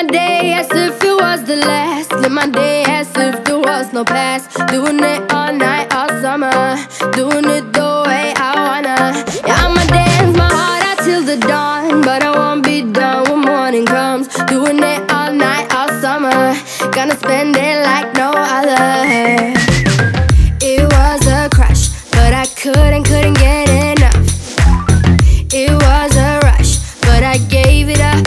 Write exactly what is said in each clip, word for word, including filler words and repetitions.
my day as if it was the last. Live my day as if there was no past. Doing it all night, all summer. Doing it the way I wanna. Yeah, I'ma dance my heart out till the dawn, but I won't be done when morning comes. Doing it all night, all summer. Gonna spend it like no other. It was a crush, but I couldn't, couldn't get enough. It was a rush, but I gave it up.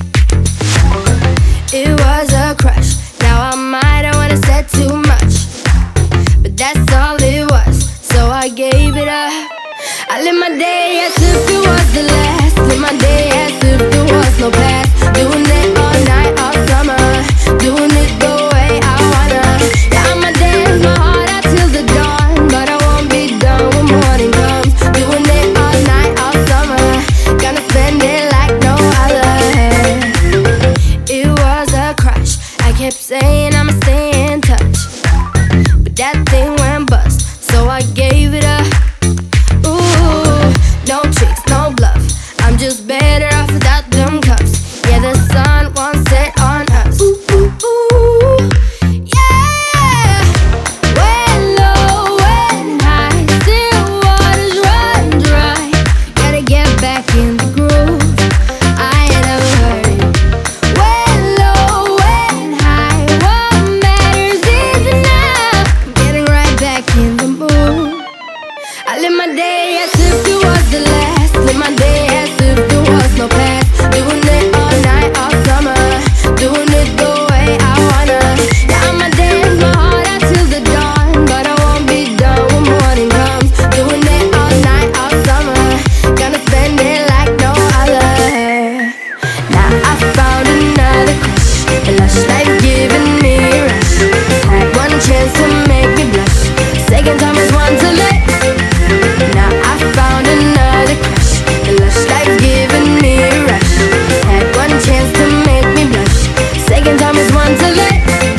It was a crush, now I might have wanna said too much, but that's all it was, so I gave it up. I live my day as if it was the last. Live my day as if there was no past. Doing it all night, all summer. Doing it the way I wanna. Yeah, I'ma dance my heart out till the dawn, but I won't be done when morning comes. Doing it all night, all summer. Gonna spend it like no other. It was a crush, I kept saying I'ma stay in touch, but that thing went bust, so I gave it up. Ooh, no tricks, no bluff, I'm just better off without them cuffs. Yeah, the sun won't set on us. Ooh, ooh, ooh, yeah. When low, when high, still waters run dry. Gotta get back in the groove, I ain't never heard it. When low, when high, what matters is enough. I'm getting right back in the mood. I live my day as if it was the last. Live my day as if there was no past. Doing it all night, all summer. Doing it the way I wanna. Yeah, I'ma dance my heart out till the dawn, but I won't be done when morning comes. Doing it all night, all summer. Gonna spend it like no other. Now I found another crush, a lush life giving me a rush. Had one chance to make me blush, second time was one to let. Now I found another crush, a lush life giving me a rush. Had one chance to make me blush, second time is one to let.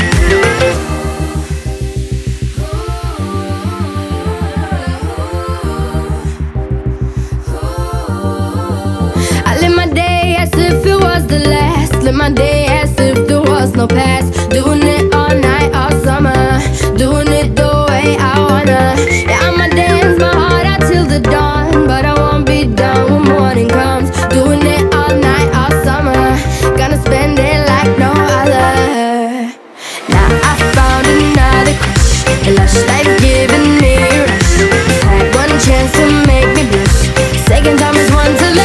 I live my day as if it was the last. Live my day as if there was no past. Doing it all night, all summer. Doing it the way I wanna. Yeah, I'ma dance my heart out till the dawn, but I won't be done when morning comes. Doing it all night, all summer. Gonna spend it like no other. Now I found another crush, a lush life giving me a rush. Had one chance to make me blush, second time is one to let.